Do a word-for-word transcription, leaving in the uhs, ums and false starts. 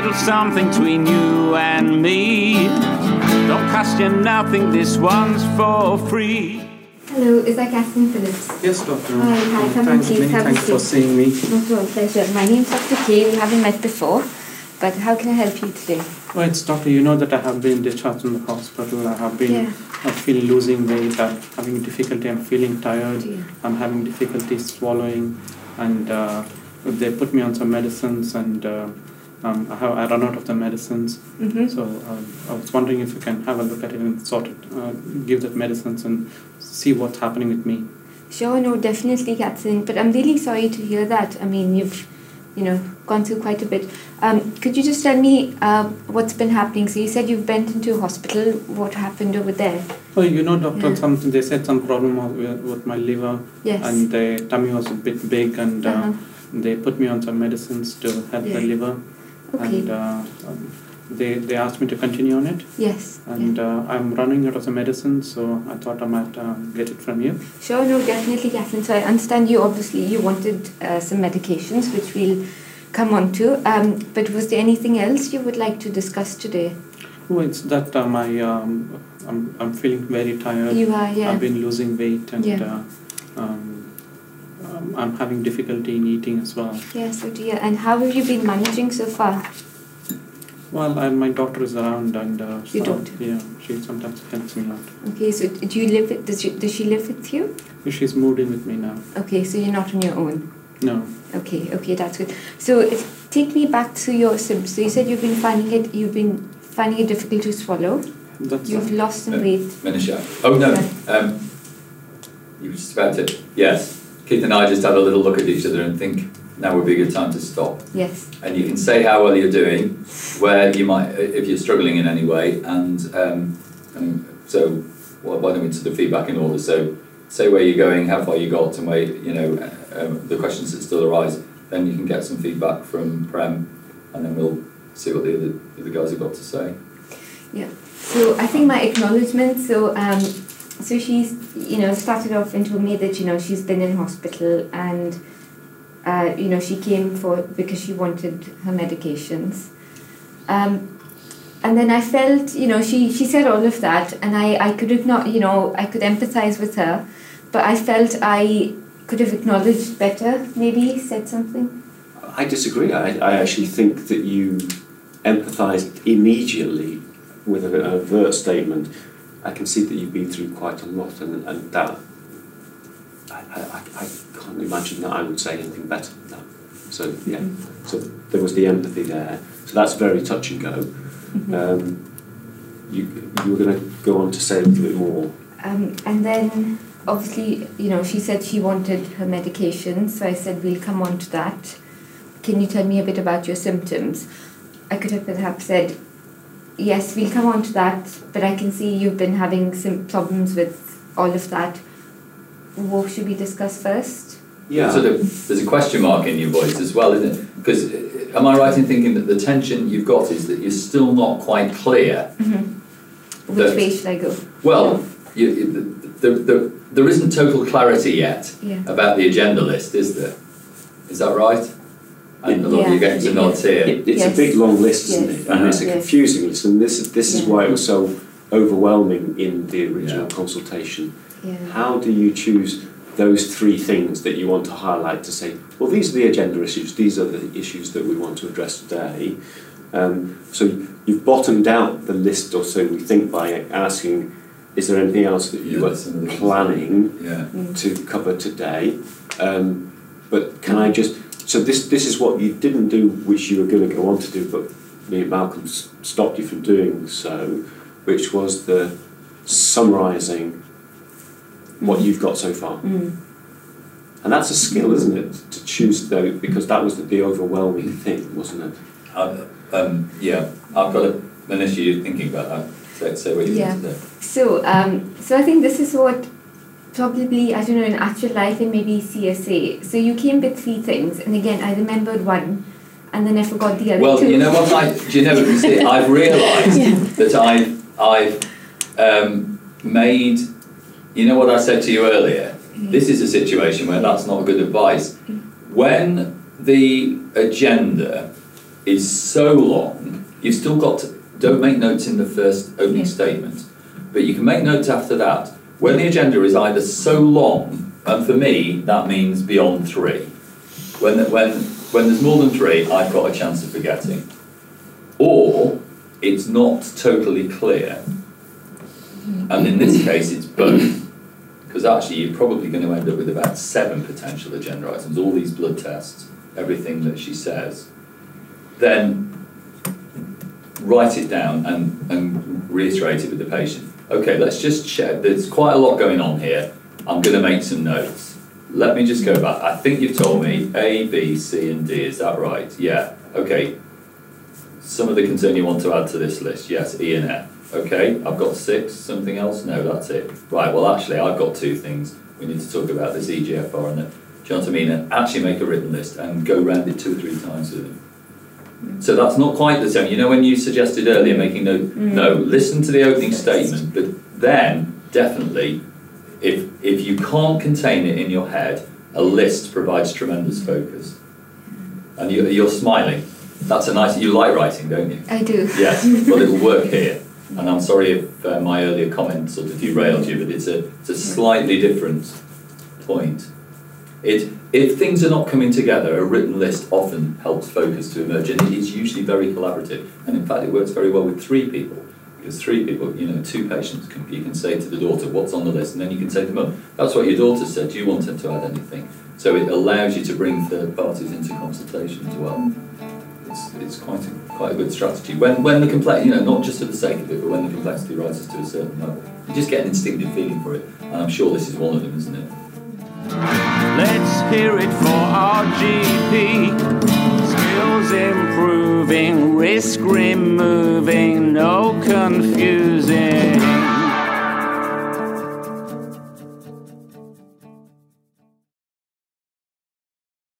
little something between you and me. Don't cost you nothing, this one's for free. Hello, is that Catherine Phillips? Yes, Doctor. Hi, hi, come thanks, on, please. many Have thanks a seat. for seeing me. Not at all, pleasure. My name's Doctor Kay. We haven't met before, but how can I help you today? Well, it's Doctor, you know that I have been discharged from the hospital. I have been Yeah. I feel losing weight. I'm having difficulty. I'm feeling tired. Yeah. I'm having difficulty swallowing, and uh, they put me on some medicines, and uh, um, I have I run out of the medicines. Mm-hmm. So um, I was wondering if you can have a look at it and sort it, uh, give that medicines and see what's happening with me. Sure, no, definitely, Catherine. But I'm really sorry to hear that. I mean, you've, you know, gone through quite a bit. Um, could you just tell me uh, what's been happening? So you said you've been into hospital. What happened over there? Oh, you know, doctor, Yeah. something they said some problem with, with my liver, Yes. and the tummy was a bit big, and uh, Uh-huh. they put me on some medicines to help Yeah. the liver, Okay. and uh, um, they they asked me to continue on it, Yes. and yeah. uh, I'm running out of the medicine, so I thought I might uh, get it from you. Sure, no, definitely, Catherine. So I understand you obviously you wanted uh, some medications, which we'll come on to. Um, but was there anything else you would like to discuss today? Oh, it's that uh, my um, I'm I'm feeling very tired. You are, yeah. I've been losing weight, and Yeah. uh, um, um, I'm having difficulty in eating as well. Yes, oh dear. And how have you been managing so far? Well, I, my daughter is around, and uh, Your so, daughter? yeah, she sometimes helps me out. Okay, so do you live with, does she, does she live with you? She's moved in with me now. Okay, so you're not on your own. No. Okay, okay, that's good. So if, take me back to your symptoms. So you said you've been finding it, you've been finding it difficult to swallow. That's You've uh, lost some Uh, weight. Manisha. Oh no, um, you were just about to. Yes, Keith and I just had a little look at each other and think now would be a good time to stop. Yes. And you can say how well you're doing, where you might, if you're struggling in any way, and um, and so well, why don't we sort of feedback in order? So say where you're going, how far you got, and where you know uh, um, the questions that still arise. Then you can get some feedback from Prem, and then we'll see what the other, the other guys have got to say. Yeah. So I think my acknowledgement. So um, so she's you know started off and told me that you know she's been in hospital and uh, you know she came for because she wanted her medications. Um, and then I felt you know she she said all of that, and I I could not you know I could empathise with her, but I felt I could have acknowledged better. Maybe said something. I disagree. I, I actually think that you empathised immediately with an overt statement. I can see that you've been through quite a lot, and, and that I, I, I can't imagine that I would say anything better than that. So yeah, Mm-hmm. so there was the empathy there. So that's very touch and go. Mm-hmm. Um, you you were going to go on to say a little bit more. Um, and then obviously you know she said she wanted her medication, so I said we'll come on to that. Can you tell me a bit about your symptoms? I could have perhaps said, yes, we'll come on to that, but I can see you've been having some problems with all of that. What should we discuss first? Yeah. So the, there's a question mark in your voice as well, isn't it? Because am I right in thinking that the tension you've got is that you're still not quite clear? Mm-hmm. Which That- way should I go? Well, you, you, the, the, the, there isn't total clarity yet Yeah. about the agenda list, is there? Is that right? And a lot of you getting some nods here. It, it's Yes. a big long list, isn't Yes. it? And it's a Yes. confusing list, and this is this is Yeah. why it was so overwhelming in the original Yeah. consultation. Yeah. How do you choose those three things that you want to highlight to say, well, these are the agenda issues, these are the issues that we want to address today? Um, so you've bottomed out the list, or so we think, by asking, is there anything else that you Yeah, were some of the- planning Yeah. Mm. to cover today? Um, but can I just, so this this is what you didn't do, which you were going to go on to do, but me and Malcolm s- stopped you from doing so, which was the summarising what Mm. you've got so far. Mm. And that's a skill, isn't it, to choose though, because that was the, the overwhelming thing, wasn't it? Uh, um, yeah, I've got a, an issue thinking about that. So, say what you Yeah. want to do. So, um, so I think this is what probably, I don't know, in actual life and maybe C S A. So you came with three things, and again, I remembered one, and then I forgot the other Well, two. you know what? I, do you know? You see, I've realised Yeah. that I've I've um, made. You know what I said to you earlier? Yeah. This is a situation where that's not good advice. When the agenda is so long, you've still got to, don't make notes in the first opening Yeah. statement, but you can make notes after that. When the agenda is either so long, and for me, that means beyond three. When, the, when, when there's more than three, I've got a chance of forgetting. Or it's not totally clear. And in this case, it's both. Because actually, you're probably going to end up with about seven potential agenda items, all these blood tests, everything that she says. Then write it down and, and reiterate it with the patient. Okay, let's just check. There's quite a lot going on here. I'm going to make some notes. Let me just go back. I think you've told me A, B, C, and D. Is that right? Yeah. Okay. Some of the concern you want to add to this list. Yes, E and F. Okay, I've got six. Something else? No, that's it. Right, well, actually, I've got two things. We need to talk about this E G F R and the, do you know what I mean? And actually make a written list and go round it two or three times with them. So that's not quite the same. You know when you suggested earlier making no, mm. no, listen to the opening statement, but then definitely, if if you can't contain it in your head, a list provides tremendous focus. And you, you're smiling. That's a nice, you like writing, don't you? I do. Yes, well it will work here. And I'm sorry if uh, my earlier comment sort of derailed you, but it's a, it's a slightly different point. It, if things are not coming together, a written list often helps focus to emerge, and it is usually very collaborative. And in fact, it works very well with three people, because three people, you know, two patients, can, you can say to the daughter, what's on the list, and then you can say to mum, that's what your daughter said, do you want her to add anything? So it allows you to bring third parties into consultation as well. It's, it's quite a, quite a good strategy. When when the complex, you know, not just for the sake of it, but when the complexity rises to a certain level, you just get an instinctive feeling for it. And I'm sure this is one of them, isn't it? Let's hear it for our G P. Skills improving, risk removing.